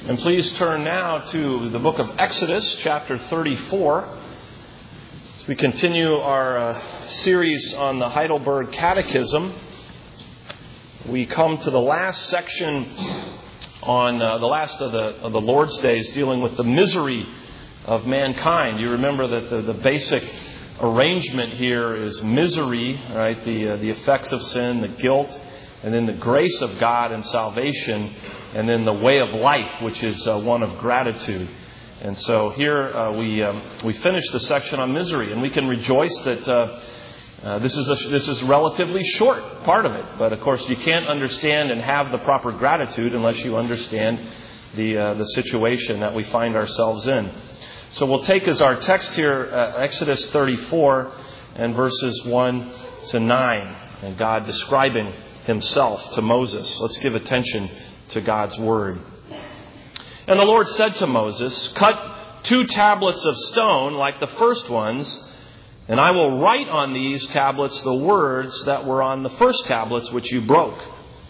And please turn now to the book of Exodus, chapter 34. As we continue our series on the Heidelberg Catechism, we come to the last section on the last of the Lord's days, dealing with the misery of mankind. You remember that the basic arrangement here is misery, right? The effects of sin, the guilt, and then the grace of God and salvation, and then the way of life, which is one of gratitude. And so here we finish the section on misery, and we can rejoice that this is a relatively short part of it. But of course, you can't understand and have the proper gratitude unless you understand the situation that we find ourselves in. So we'll take as our text here Exodus 34 and verses 1 to 9, and God describing Himself to Moses. Let's give attention to God's word. And the Lord said to Moses, "Cut 2 tablets of stone like the first ones, and I will write on these tablets the words that were on the first tablets which you broke.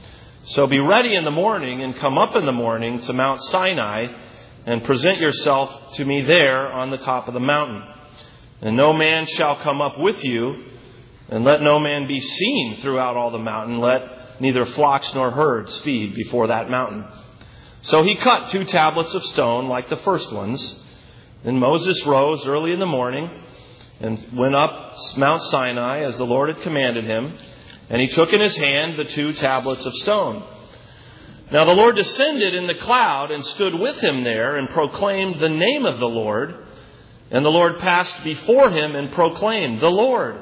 So be ready in the morning and come up in the morning to Mount Sinai and present yourself to me there on the top of the mountain. And no man shall come up with you, and let no man be seen throughout all the mountain. Let neither flocks nor herds feed before that mountain." So he cut 2 tablets of stone like the first ones. Then Moses rose early in the morning and went up Mount Sinai as the Lord had commanded him. And he took in his hand the 2 tablets of stone. Now the Lord descended in the cloud and stood with him there and proclaimed the name of the Lord. And the Lord passed before him and proclaimed, the Lord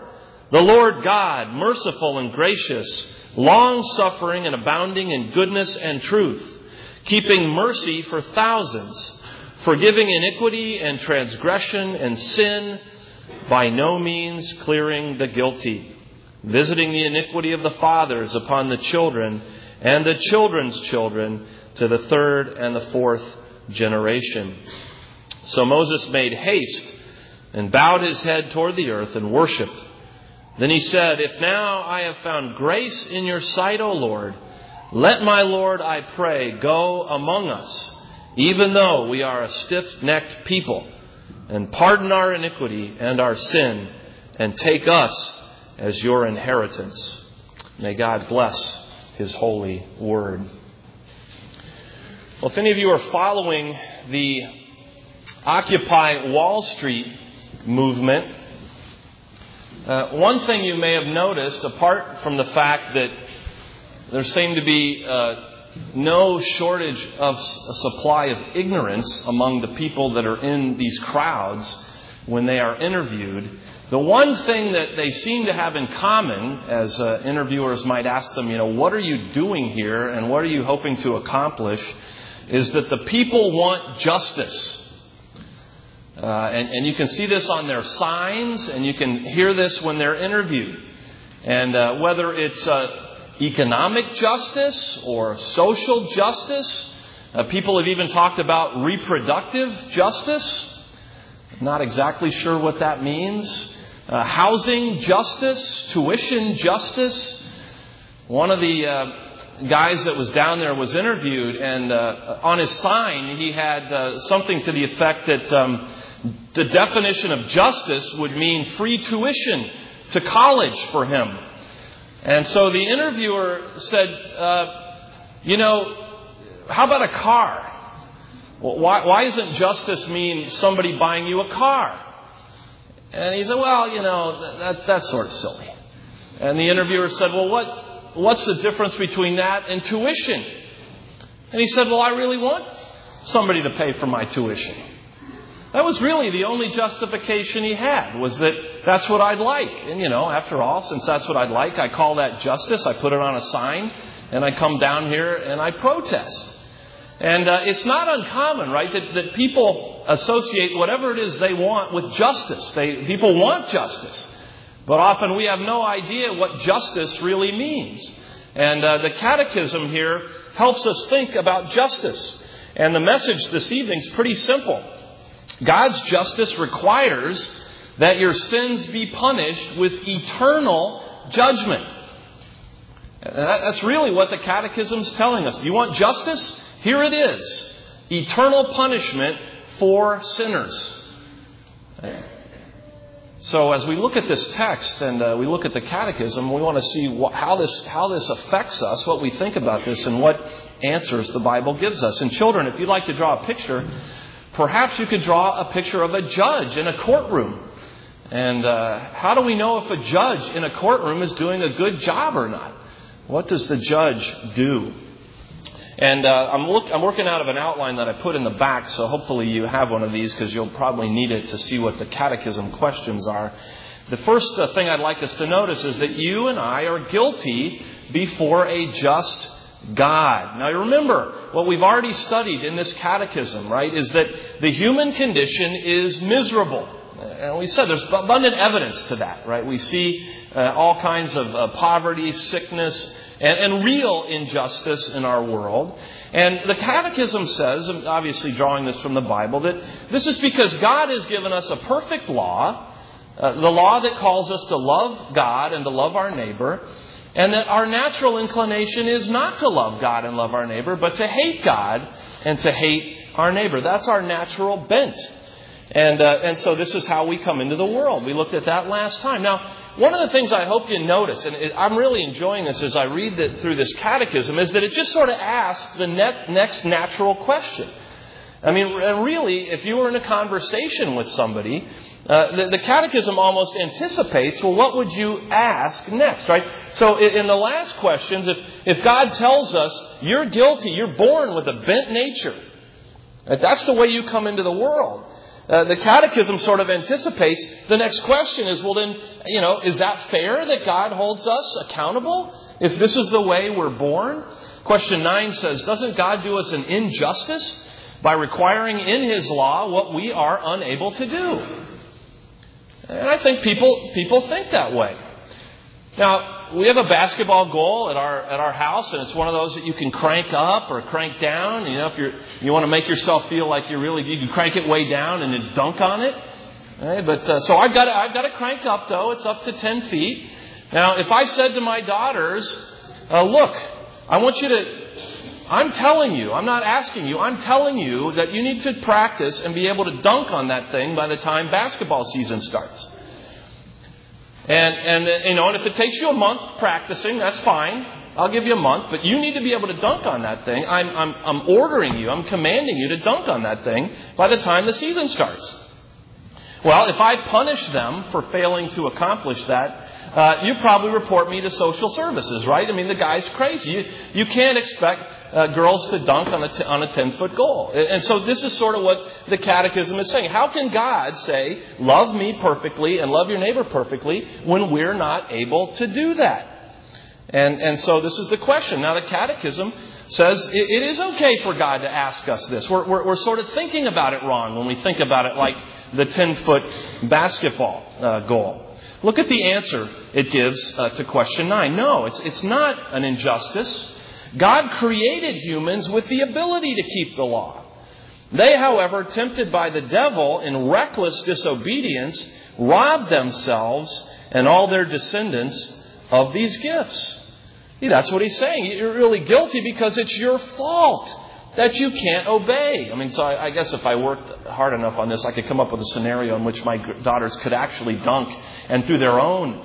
God, merciful and gracious, long-suffering and abounding in goodness and truth, keeping mercy for thousands, forgiving iniquity and transgression and sin, by no means clearing the guilty, visiting the iniquity of the fathers upon the children and the children's children to the 3rd and the 4th generation. So Moses made haste and bowed his head toward the earth and worshipped. Then he said, "If now I have found grace in your sight, O Lord, let my Lord, I pray, go among us, even though we are a stiff-necked people, and pardon our iniquity and our sin, and take us as your inheritance." May God bless His holy word. Well, if any of you are following the Occupy Wall Street movement, one thing you may have noticed, apart from the fact that there seemed to be no shortage of a supply of ignorance among the people that are in these crowds when they are interviewed, the one thing that they seem to have in common, as interviewers might ask them, what are you doing here and what are you hoping to accomplish, is that the people want justice. And you can see this on their signs, and you can hear this when they're interviewed. And whether it's economic justice or social justice, people have even talked about reproductive justice. Not exactly sure what that means. Housing justice, tuition justice. One of the guys that was down there was interviewed, and on his sign he had something to the effect that the definition of justice would mean free tuition to college for him. And so the interviewer said, how about a car? Well, why doesn't justice mean somebody buying you a car? And he said, that's sort of silly. And the interviewer said, well, what's the difference between that and tuition? And he said, well, I really want somebody to pay for my tuition. That was really the only justification he had, was that that's what I'd like. And, after all, since that's what I'd like, I call that justice. I put it on a sign, and I come down here and I protest. And it's not uncommon, right, that people associate whatever it is they want with justice. People want justice. But often we have no idea what justice really means. And the Catechism here helps us think about justice. And the message this evening is pretty simple. God's justice requires that your sins be punished with eternal judgment. And that's really what the Catechism is telling us. You want justice? Here it is. eternal punishment for sinners. So as we look at this text and we look at the Catechism, we want to see how this affects us, what we think about this, and what answers the Bible gives us. And children, if you'd like to draw a picture, perhaps you could draw a picture of a judge in a courtroom. And how do we know if a judge in a courtroom is doing a good job or not? What does the judge do? And I'm working out of an outline that I put in the back, so hopefully you have one of these because you'll probably need it to see what the Catechism questions are. The first thing I'd like us to notice is that you and I are guilty before a just God. Now remember, what we've already studied in this Catechism, right, is that the human condition is miserable. And we said there's abundant evidence to that, right? We see all kinds of poverty, sickness, and real injustice in our world. And the Catechism says, obviously drawing this from the Bible, that this is because God has given us a perfect law, the law that calls us to love God and to love our neighbor, and that our natural inclination is not to love God and love our neighbor, but to hate God and to hate our neighbor. That's our natural bent. And so this is how we come into the world. We looked at that last time. Now, one of the things I hope you notice, and I'm really enjoying this as I read through this Catechism, is that it just sort of asks the next natural question. I mean, really, if you were in a conversation with somebody, the Catechism almost anticipates, well, what would you ask next, right? So in the last questions, if God tells us you're guilty, you're born with a bent nature, that's the way you come into the world. The Catechism sort of anticipates the next question is, well then, is that fair that God holds us accountable if this is the way we're born? Question 9 says, doesn't God do us an injustice by requiring in His law what we are unable to do? And I think people think that way. Now, we have a basketball goal at our house, and it's one of those that you can crank up or crank down. If you want to make yourself feel like you can crank it way down and then dunk on it. Right? But so I've got to crank up though. It's up to 10 feet. Now, if I said to my daughters, "Look, I'm telling you, I'm not asking you, I'm telling you that you need to practice and be able to dunk on that thing by the time basketball season starts." And if it takes you a month practicing, that's fine. I'll give you a month, but you need to be able to dunk on that thing. I'm ordering you, I'm commanding you to dunk on that thing by the time the season starts. Well, if I punish them for failing to accomplish that, you probably report me to social services, right? I mean, the guy's crazy. You can't expect girls to dunk on a 10-foot goal. And so this is sort of what the Catechism is saying. How can God say, love me perfectly and love your neighbor perfectly when we're not able to do that? And so this is the question. Now the Catechism says it is okay for God to ask us this. We're sort of thinking about it wrong when we think about it like the 10-foot basketball goal. Look at the answer it gives to question 9. No, it's not an injustice. God created humans with the ability to keep the law. They, however, tempted by the devil in reckless disobedience, robbed themselves and all their descendants of these gifts. See, that's what he's saying. You're really guilty because it's your fault that you can't obey. I mean, so I guess if I worked hard enough on this, I could come up with a scenario in which my daughters could actually dunk, and through their own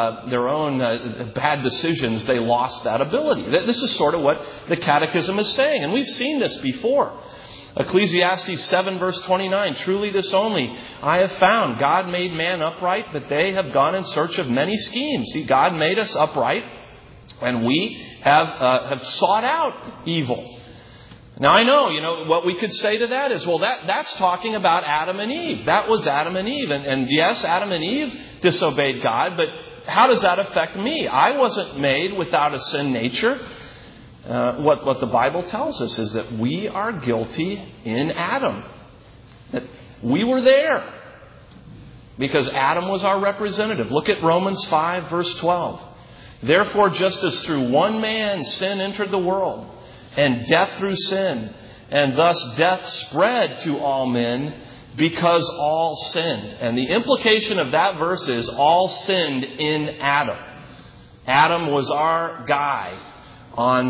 bad decisions, they lost that ability. This is sort of what the Catechism is saying, and we've seen this before. Ecclesiastes 7 verse 29, truly this only I have found, God made man upright, but they have gone in search of many schemes. See, God made us upright, and we have sought out evil. Now, I know, what we could say to that is, well, that's talking about Adam and Eve. That was Adam and Eve. And yes, Adam and Eve disobeyed God, but how does that affect me? I wasn't made without a sin nature. What the Bible tells us is that we are guilty in Adam. That we were there because Adam was our representative. Look at Romans 5, verse 12. Therefore, just as through one man sin entered the world, and death through sin, and thus death spread to all men because all sinned. And the implication of that verse is all sinned in Adam. Adam was our guy on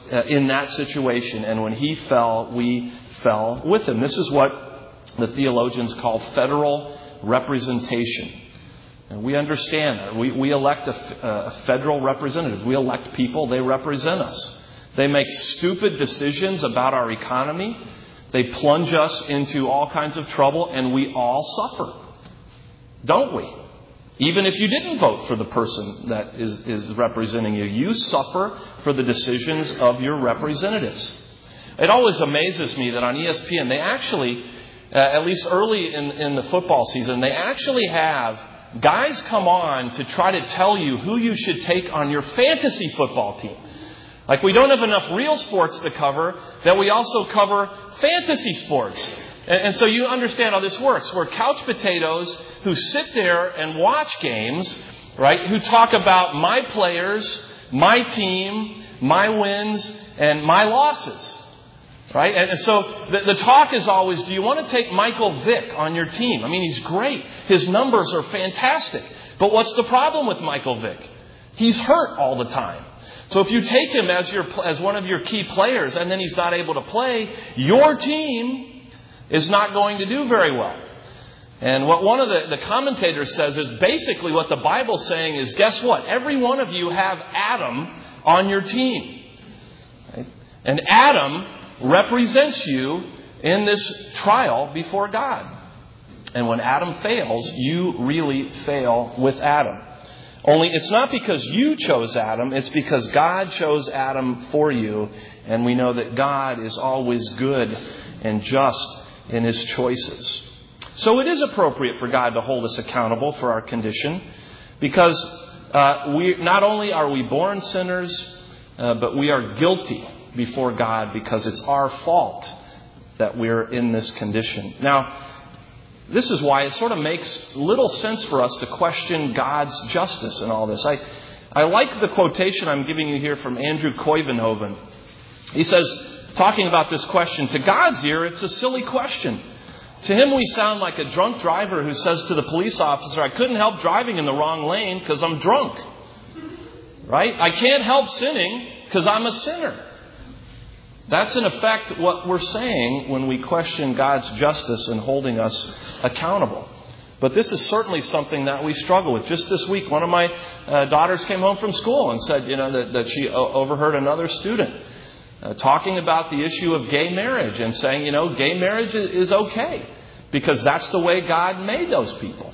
in that situation. And when he fell, we fell with him. This is what the theologians call federal representation. And we understand that. We elect a federal representative. We elect people. They represent us. They make stupid decisions about our economy. They plunge us into all kinds of trouble, and we all suffer. Don't we? Even if you didn't vote for the person that is representing you, you suffer for the decisions of your representatives. It always amazes me that on ESPN, they actually, at least early in the football season, they actually have guys come on to try to tell you who you should take on your fantasy football team. Like we don't have enough real sports to cover, that we also cover fantasy sports. And so you understand how this works. We're couch potatoes who sit there and watch games, right? Who talk about my players, my team, my wins, and my losses, right? And so the talk is always, do you want to take Michael Vick on your team? I mean, he's great. His numbers are fantastic. But what's the problem with Michael Vick? He's hurt all the time. So if you take him as one of your key players and then he's not able to play, your team is not going to do very well. And what one of the commentators says is basically what the Bible's saying is, guess what? Every one of you have Adam on your team. Right? And Adam represents you in this trial before God. And when Adam fails, you really fail with Adam. Only it's not because you chose Adam, it's because God chose Adam for you. And we know that God is always good and just in His choices. So it is appropriate for God to hold us accountable for our condition, because we not only are we born sinners, but we are guilty before God because it's our fault that we're in this condition. Now, this is why it sort of makes little sense for us to question God's justice in all this. I like the quotation I'm giving you here from Andrew Koivenhoven. He says, talking about this question, to God's ear, it's a silly question. To him, we sound like a drunk driver who says to the police officer, I couldn't help driving in the wrong lane because I'm drunk. Right? I can't help sinning because I'm a sinner. That's in effect what we're saying when we question God's justice and holding us accountable. But this is certainly something that we struggle with. Just this week, one of my daughters came home from school and said, that she overheard another student talking about the issue of gay marriage and saying, gay marriage is okay because that's the way God made those people.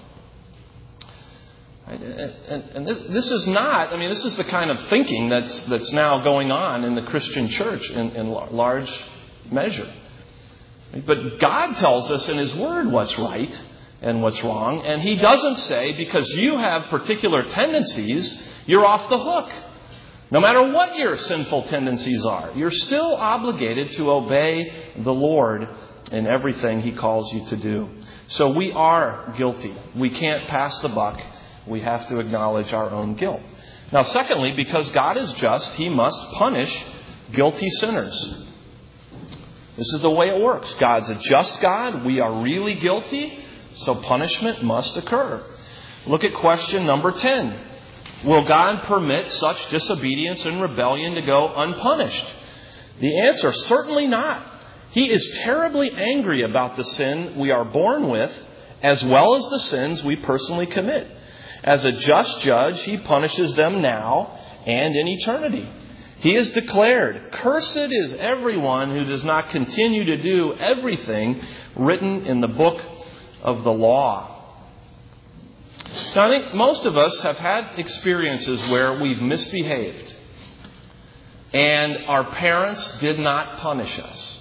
And this is not, this is the kind of thinking that's now going on in the Christian church in large measure. But God tells us in His Word what's right and what's wrong. And He doesn't say because you have particular tendencies, you're off the hook. No matter what your sinful tendencies are, you're still obligated to obey the Lord in everything He calls you to do. So we are guilty. We can't pass the buck. We have to acknowledge our own guilt. Now, secondly, because God is just, He must punish guilty sinners. This is the way it works. God's a just God. We are really guilty, so punishment must occur. Look at question number 10. Will God permit such disobedience and rebellion to go unpunished? The answer, certainly not. He is terribly angry about the sin we are born with, as well as the sins we personally commit. As a just judge, He punishes them now and in eternity. He has declared, cursed is everyone who does not continue to do everything written in the book of the law. Now, I think most of us have had experiences where we've misbehaved and our parents did not punish us.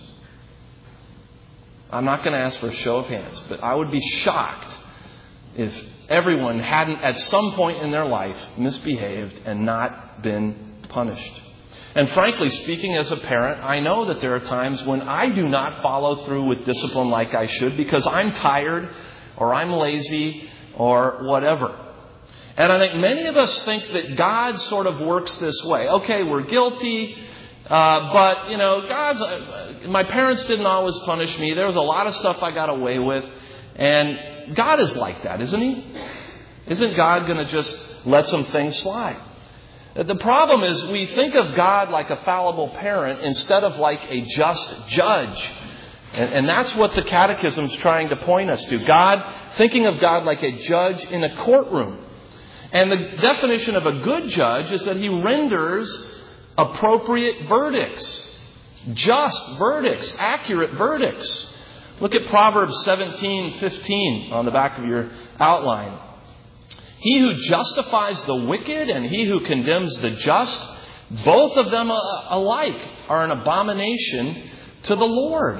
I'm not going to ask for a show of hands, but I would be shocked if everyone hadn't at some point in their life misbehaved and not been punished. And frankly speaking, as a parent, I know that there are times when I do not follow through with discipline like I should because I'm tired or I'm lazy or whatever. And I think many of us think that God sort of works this way. Okay, we're guilty, but my parents didn't always punish me. There was a lot of stuff I got away with. And God is like that, isn't He? Isn't God going to just let some things slide? The problem is we think of God like a fallible parent instead of like a just judge. And that's what the Catechism is trying to point us to. Thinking of God like a judge in a courtroom. And the definition of a good judge is that he renders appropriate verdicts, just verdicts, accurate verdicts. Look at Proverbs 17:15 on the back of your outline. He who justifies the wicked and he who condemns the just, both of them alike are an abomination to the Lord.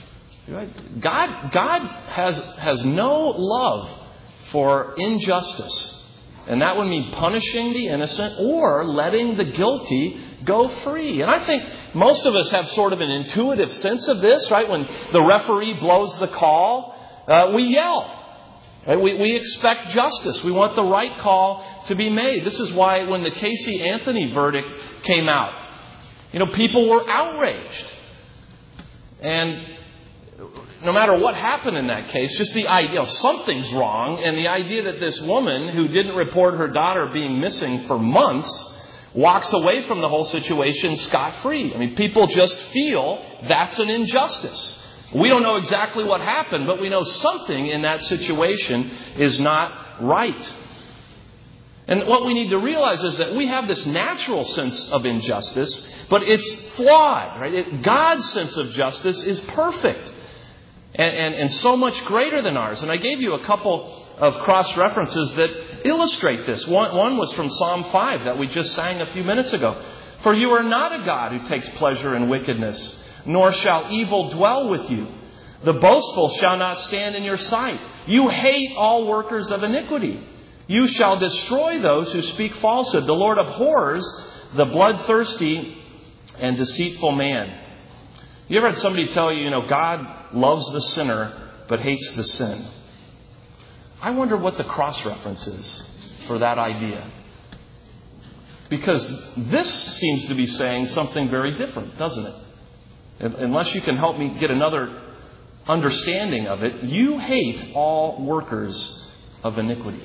God has no love for injustice. And that would mean punishing the innocent or letting the guilty go free. And I think most of us have sort of an intuitive sense of this, right? When the referee blows the call, we yell. Right? We expect justice. We want the right call to be made. This is why when the Casey Anthony verdict came out, people were outraged. And no matter what happened in that case, just the idea, something's wrong, and the idea that this woman who didn't report her daughter being missing for months walks away from the whole situation scot-free. I mean, people just feel that's an injustice. We don't know exactly what happened, but we know something in that situation is not right. And what we need to realize is that we have this natural sense of injustice, but it's flawed, right? God's sense of justice is perfect. And so much greater than ours. And I gave you a couple of cross-references that illustrate this. One was from Psalm 5 that we just sang a few minutes ago. For you are not a God who takes pleasure in wickedness, nor shall evil dwell with you. The boastful shall not stand in your sight. You hate all workers of iniquity. You shall destroy those who speak falsehood. The Lord abhors the bloodthirsty and deceitful man. You ever had somebody tell you, God loves the sinner but hates the sin? I wonder what the cross-reference is for that idea. Because this seems to be saying something very different, doesn't it? Unless you can help me get another understanding of it, you hate all workers of iniquity.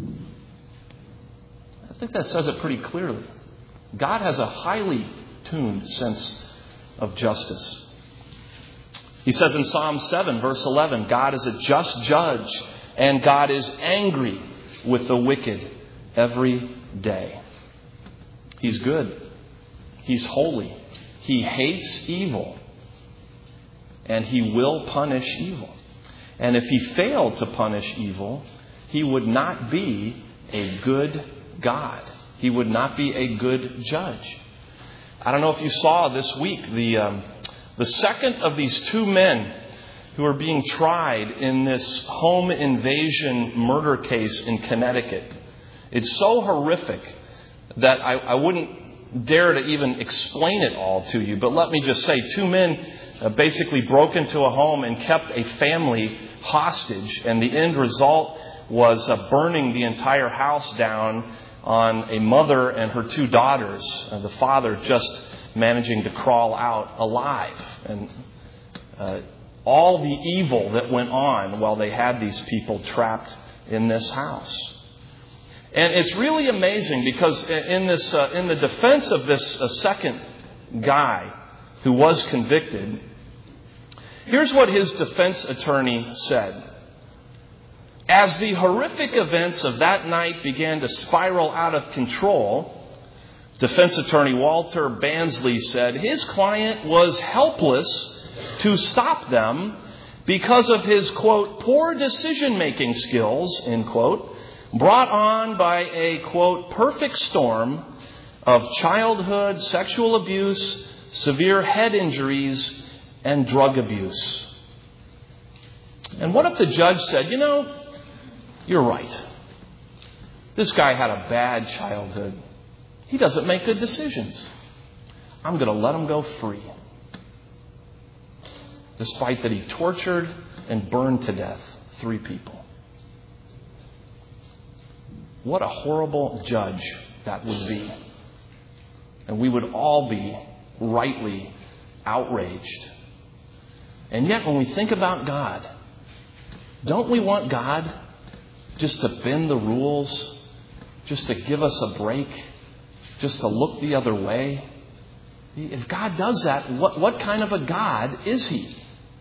I think that says it pretty clearly. God has a highly tuned sense of justice. He says in Psalm 7, verse 11, God is a just judge and God is angry with the wicked every day. He's good. He's holy. He hates evil. And He will punish evil. And if He failed to punish evil, He would not be a good God. He would not be a good judge. I don't know if you saw this week the second of these two men who are being tried in this home invasion murder case in Connecticut. It's so horrific that I wouldn't dare to even explain it all to you. But let me just say, two men basically broke into a home and kept a family hostage. And the end result was burning the entire house down on a mother and her two daughters. The father just managing to crawl out alive. And all the evil that went on while they had these people trapped in this house. And it's really amazing because in the defense of this second guy who was convicted, here's what his defense attorney said. As the horrific events of that night began to spiral out of control, defense attorney Walter Bansley said his client was helpless to stop them because of his, quote, poor decision-making skills, end quote, brought on by a, quote, perfect storm of childhood sexual abuse, severe head injuries, and drug abuse. And what if the judge said, you're right. This guy had a bad childhood. He doesn't make good decisions. I'm going to let him go free. Despite that he tortured and burned to death 3 people. What a horrible judge that would be. And we would all be rightly outraged. And yet when we think about God, don't we want God just to bend the rules, just to give us a break, just to look the other way? If God does that, what kind of a God is He?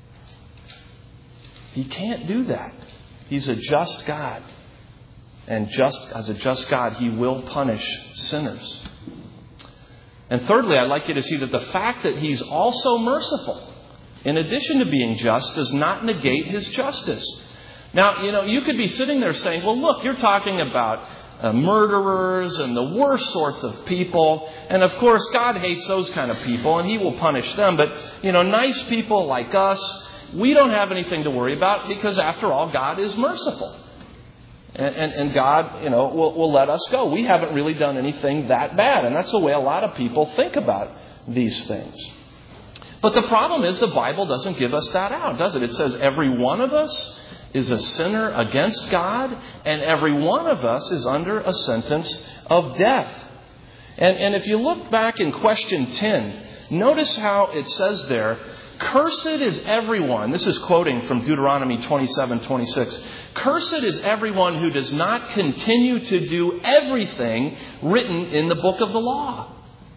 He can't do that. He's a just God. And as a just God, He will punish sinners. And thirdly, I'd like you to see that the fact that He's also merciful, in addition to being just, does not negate His justice. Now, you could be sitting there saying, well, look, you're talking about murderers and the worst sorts of people. And of course, God hates those kind of people and He will punish them. But, nice people like us, we don't have anything to worry about because, after all, God is merciful. And God, will let us go. We haven't really done anything that bad. And that's the way a lot of people think about these things. But the problem is the Bible doesn't give us that out, does it? It says every one of us is a sinner against God, and every one of us is under a sentence of death. And if you look back in question 10, notice how it says there, cursed is everyone. This is quoting from Deuteronomy 27:26. Cursed is everyone who does not continue to do everything written in the book of the law.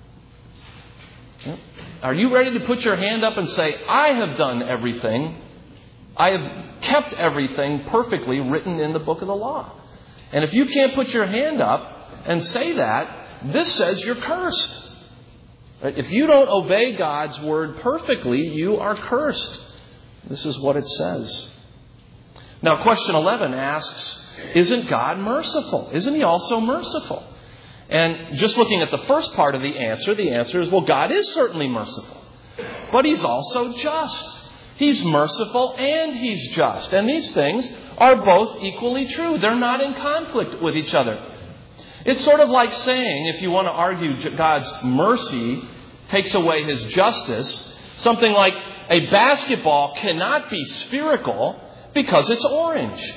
Are you ready to put your hand up and say, I have done everything. I have kept everything perfectly written in the book of the law. And if you can't put your hand up and say that, this says you're cursed. If you don't obey God's word perfectly, you are cursed. This is what it says. Now, question 11 asks, isn't God merciful? Isn't He also merciful? And just looking at the first part of the answer is, well, God is certainly merciful. But He's also just. He's merciful and He's just. And these things are both equally true. They're not in conflict with each other. It's sort of like saying, if you want to argue God's mercy takes away His justice, something like a basketball cannot be spherical because it's orange.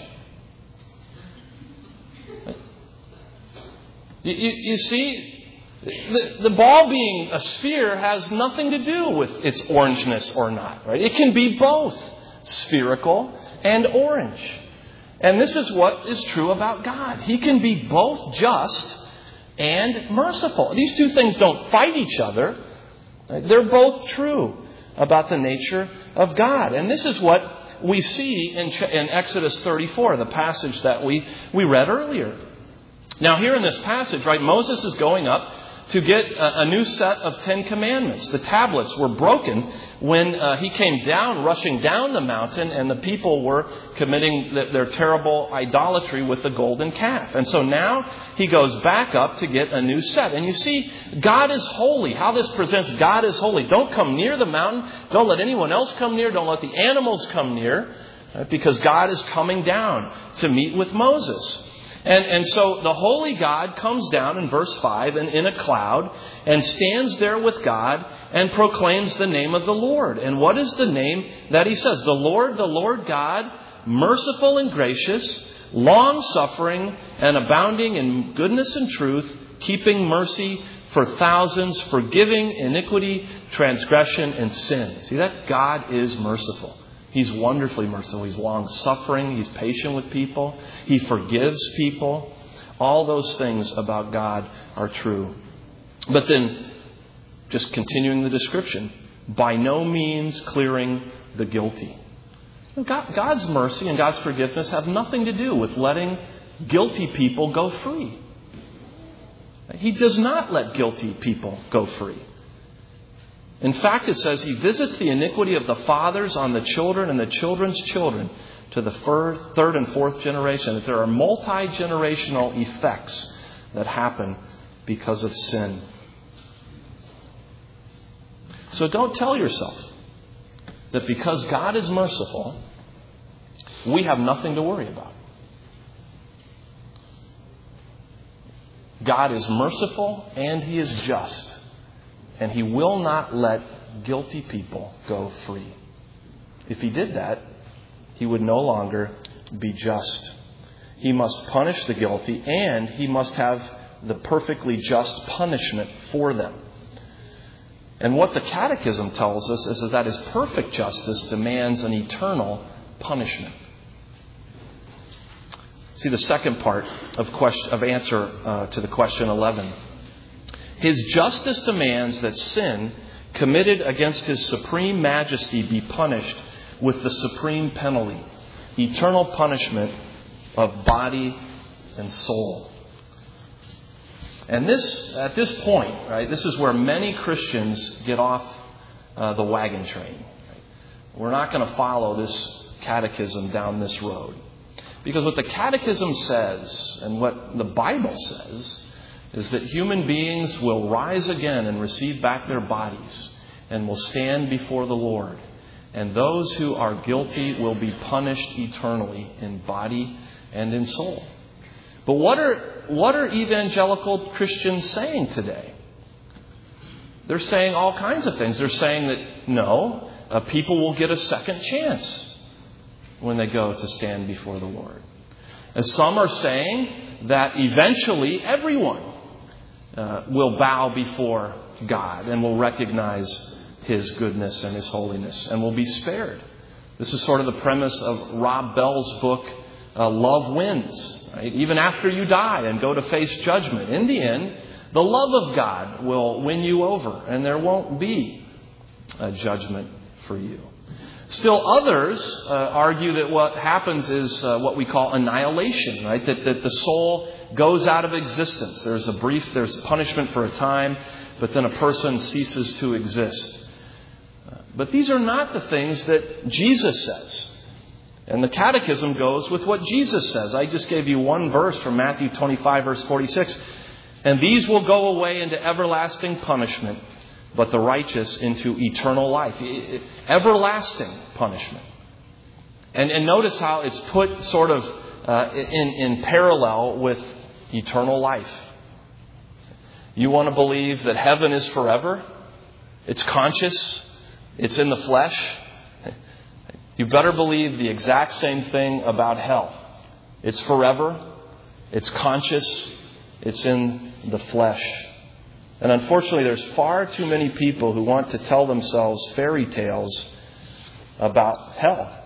You see, the ball being a sphere has nothing to do with its orangeness or not, right? It can be both spherical and orange. And this is what is true about God. He can be both just and merciful. These two things don't fight each other. They're both true about the nature of God. And this is what we see in Exodus 34, the passage that we read earlier. Now, here in this passage, right, Moses is going up to get a new set of 10 commandments. The tablets were broken when he came down, rushing down the mountain, and the people were committing their terrible idolatry with the golden calf. And so now he goes back up to get a new set. And you see, God is holy. How this presents God is holy. Don't come near the mountain. Don't let anyone else come near. Don't let the animals come near, because God is coming down to meet with Moses. And so the holy God comes down in verse 5 and in a cloud and stands there with God and proclaims the name of the Lord. And what is the name that He says? The Lord God, merciful and gracious, long-suffering and abounding in goodness and truth, keeping mercy for thousands, forgiving iniquity, transgression, and sin. See that? God is merciful. He's wonderfully merciful. He's long-suffering. He's patient with people. He forgives people. All those things about God are true. But then, just continuing the description, by no means clearing the guilty. God's mercy and God's forgiveness have nothing to do with letting guilty people go free. He does not let guilty people go free. In fact, it says He visits the iniquity of the fathers on the children and the children's children to the third and fourth generation. That there are multi-generational effects that happen because of sin. So don't tell yourself that because God is merciful, we have nothing to worry about. God is merciful and He is just. And He will not let guilty people go free. If He did that, He would no longer be just. He must punish the guilty, and He must have the perfectly just punishment for them. And what the Catechism tells us is that His perfect justice demands an eternal punishment. See the second part of answer to the question 11. His justice demands that sin committed against His supreme majesty be punished with the supreme penalty, eternal punishment of body and soul. And at this point, right, this is where many Christians get off the wagon train. We're not going to follow this catechism down this road. Because what the catechism says, and what the Bible says, is that human beings will rise again and receive back their bodies and will stand before the Lord. And those who are guilty will be punished eternally in body and in soul. But what are evangelical Christians saying today? They're saying all kinds of things. They're saying that, no, people will get a second chance when they go to stand before the Lord. And some are saying that eventually everyone will bow before God and will recognize His goodness and His holiness and will be spared. This is sort of the premise of Rob Bell's book, Love Wins. Right? Even after you die and go to face judgment, in the end, the love of God will win you over and there won't be a judgment for you. Still others argue that what happens is what we call annihilation, right? That the soul goes out of existence. There's punishment for a time, but then a person ceases to exist. But these are not the things that Jesus says. And the catechism goes with what Jesus says. I just gave you one verse from Matthew 25, verse 46. And these will go away into everlasting punishment, but the righteous into eternal life. Everlasting punishment. And notice how it's put sort of in parallel with eternal life. You want to believe that heaven is forever? It's conscious. It's in the flesh. You better believe the exact same thing about hell. It's forever. It's conscious. It's in the flesh. And unfortunately, there's far too many people who want to tell themselves fairy tales about hell.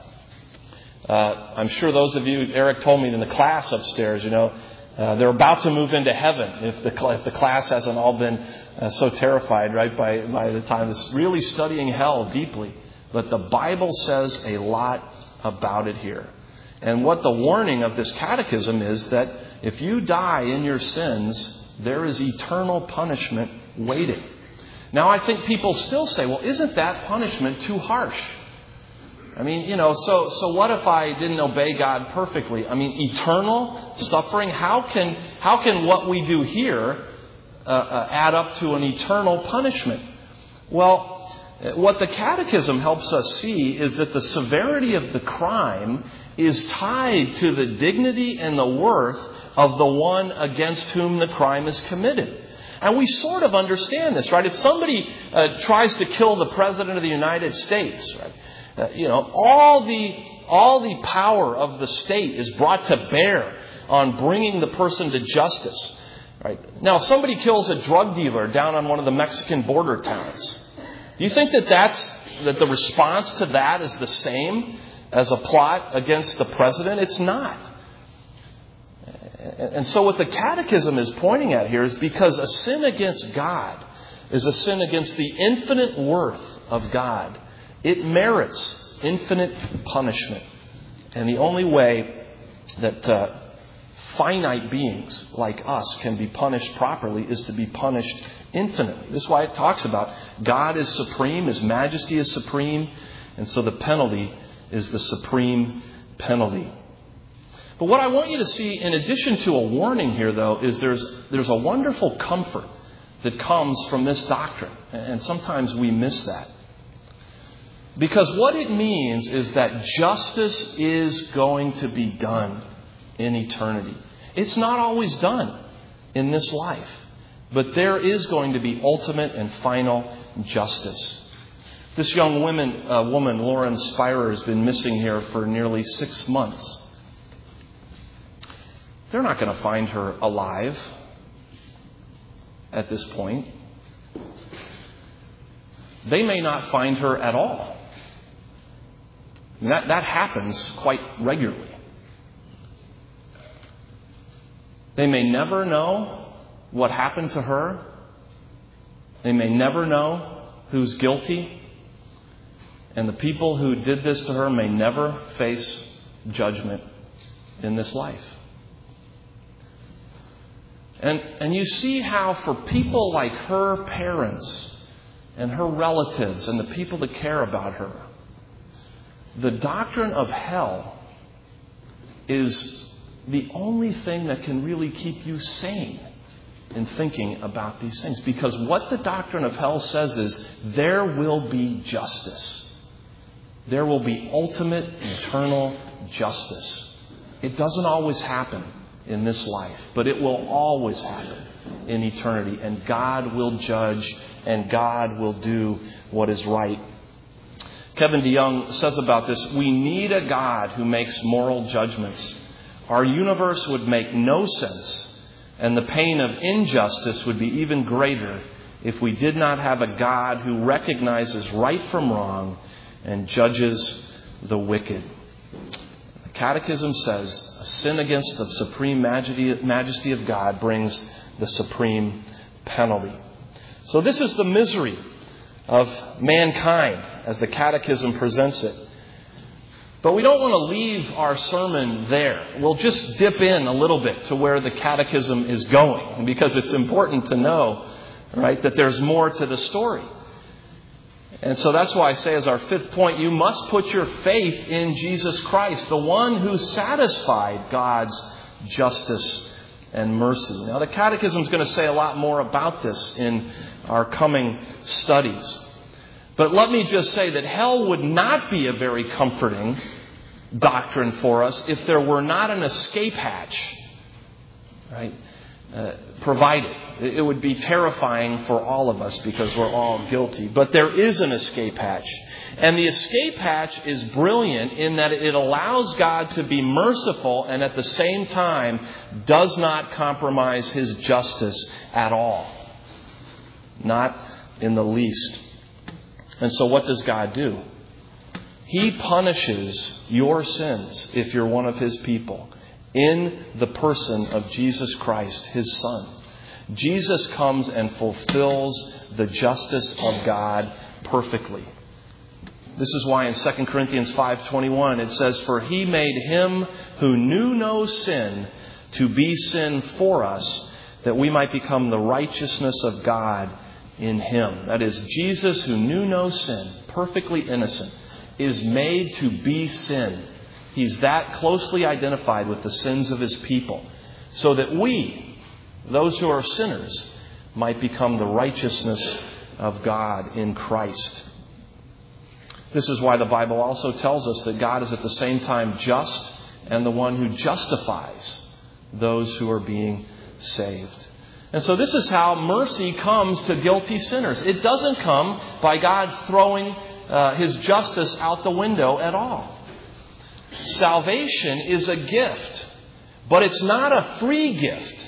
I'm sure those of you, Eric told me in the class upstairs, they're about to move into heaven if the class hasn't all been so terrified, right, by the time it's really studying hell deeply. But the Bible says a lot about it here. And what the warning of this catechism is that if you die in your sins, there is eternal punishment waiting. Now, I think people still say, well, isn't that punishment too harsh? I mean, so what if I didn't obey God perfectly? I mean, eternal suffering? How can what we do here add up to an eternal punishment? Well, what the catechism helps us see is that the severity of the crime is tied to the dignity and the worth of the one against whom the crime is committed. And we sort of understand this, right? If somebody tries to kill the President of the United States, right, all the power of the state is brought to bear on bringing the person to justice. Right? Now, if somebody kills a drug dealer down on one of the Mexican border towns, do you think that the response to that is the same as a plot against the president? It's not. And so what the catechism is pointing at here is because a sin against God is a sin against the infinite worth of God. It merits infinite punishment. And the only way that finite beings like us can be punished properly is to be punished infinitely. This is why it talks about God is supreme, His majesty is supreme, and so the penalty is the supreme penalty. But what I want you to see, in addition to a warning here, though, is there's a wonderful comfort that comes from this doctrine. And sometimes we miss that. Because what it means is that justice is going to be done in eternity. It's not always done in this life. But there is going to be ultimate and final justice. This young woman, Lauren Spirer, has been missing here for nearly 6 months. They're not going to find her alive at this point. They may not find her at all. And that happens quite regularly. They may never know what happened to her. They may never know who's guilty. And the people who did this to her may never face judgment in this life. And you see how for people like her parents and her relatives and the people that care about her, the doctrine of hell is the only thing that can really keep you sane in thinking about these things. Because what the doctrine of hell says is there will be justice. There will be ultimate, eternal justice. It doesn't always happen in this life, but it will always happen in eternity. And God will judge, and God will do what is right. Kevin DeYoung says about this, we need a God who makes moral judgments. Our universe would make no sense, and the pain of injustice would be even greater if we did not have a God who recognizes right from wrong and judges the wicked. The Catechism says a sin against the supreme majesty of God brings the supreme penalty. So this is the misery of mankind as the Catechism presents it. But we don't want to leave our sermon there. We'll just dip in a little bit to where the Catechism is going, because it's important to know, right, that there's more to the story. And so that's why I say as our fifth point, you must put your faith in Jesus Christ, the one who satisfied God's justice and mercy. Now, the Catechism is going to say a lot more about this in our coming studies. But let me just say that hell would not be a very comforting doctrine for us if there were not an escape hatch, right, provided. It would be terrifying for all of us because we're all guilty. But there is an escape hatch. And the escape hatch is brilliant in that it allows God to be merciful and at the same time does not compromise His justice at all. Not in the least. And so what does God do? He punishes your sins if you're one of His people in the person of Jesus Christ, His Son. Jesus comes and fulfills the justice of God perfectly. This is why in 2 Corinthians 5:21 it says, "For He made Him who knew no sin to be sin for us, that we might become the righteousness of God in Him." That is, Jesus, who knew no sin, perfectly innocent, is made to be sin. He's that closely identified with the sins of His people, so that we, those who are sinners, might become the righteousness of God in Christ. This is why the Bible also tells us that God is at the same time just and the one who justifies those who are being saved. And so this is how mercy comes to guilty sinners. It doesn't come by God throwing His justice out the window at all. Salvation is a gift, but it's not a free gift.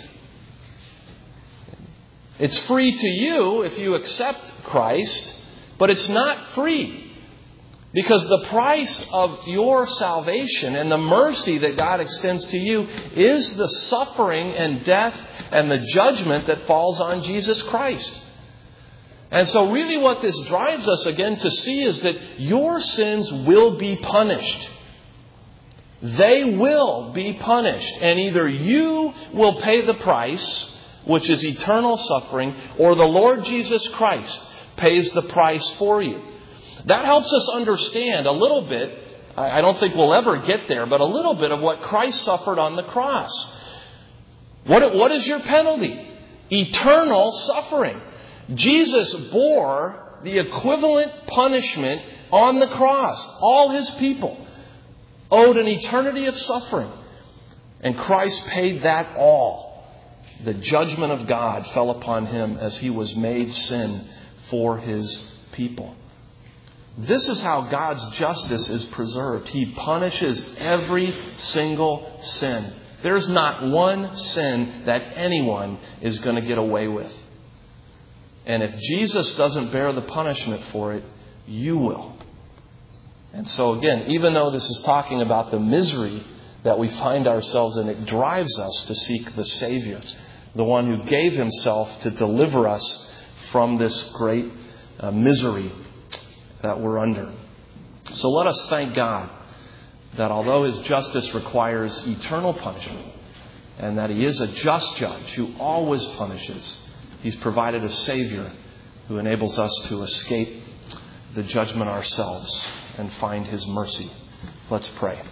It's free to you if you accept Christ, but it's not free. Because the price of your salvation and the mercy that God extends to you is the suffering and death and the judgment that falls on Jesus Christ. And so really what this drives us again to see is that your sins will be punished. They will be punished. And either you will pay the price, which is eternal suffering, or the Lord Jesus Christ pays the price for you. That helps us understand a little bit, I don't think we'll ever get there, but a little bit of what Christ suffered on the cross. What is your penalty? Eternal suffering. Jesus bore the equivalent punishment on the cross. All His people owed an eternity of suffering. And Christ paid that all. The judgment of God fell upon Him as He was made sin for His people. This is how God's justice is preserved. He punishes every single sin. There's not one sin that anyone is going to get away with. And if Jesus doesn't bear the punishment for it, you will. And so again, even though this is talking about the misery that we find ourselves in, it drives us to seek the Savior, the one who gave Himself to deliver us from this great misery that we're under. So let us thank God that although His justice requires eternal punishment, and that He is a just judge who always punishes, He's provided a Savior who enables us to escape the judgment ourselves and find His mercy. Let's pray.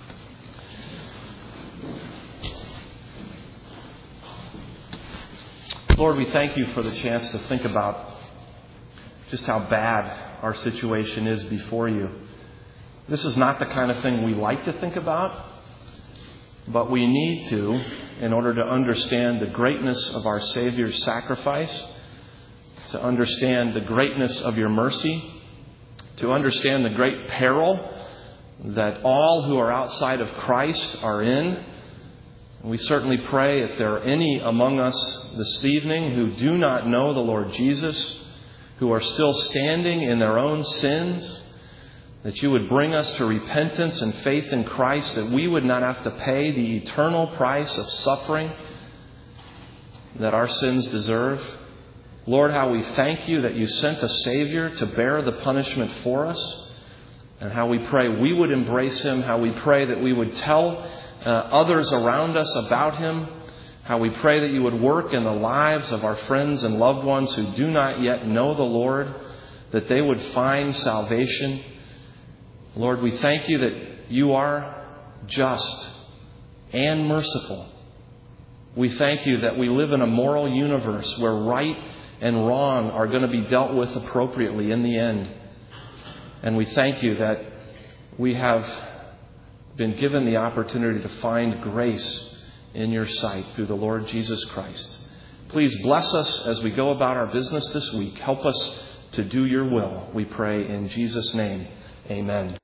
Lord, we thank You for the chance to think about just how bad our situation is before You. This is not the kind of thing we like to think about, but we need to in order to understand the greatness of our Savior's sacrifice, to understand the greatness of Your mercy, to understand the great peril that all who are outside of Christ are in. We certainly pray if there are any among us this evening who do not know the Lord Jesus, who are still standing in their own sins, that You would bring us to repentance and faith in Christ, that we would not have to pay the eternal price of suffering that our sins deserve. Lord, how we thank You that You sent a Savior to bear the punishment for us, and how we pray we would embrace Him, how we pray that we would tell others around us about Him, how we pray that You would work in the lives of our friends and loved ones who do not yet know the Lord, that they would find salvation. Lord, we thank You that You are just and merciful. We thank You that we live in a moral universe where right and wrong are going to be dealt with appropriately in the end. And we thank You that we have been given the opportunity to find grace in Your sight through the Lord Jesus Christ. Please bless us as we go about our business this week. Help us to do Your will, we pray in Jesus' name. Amen.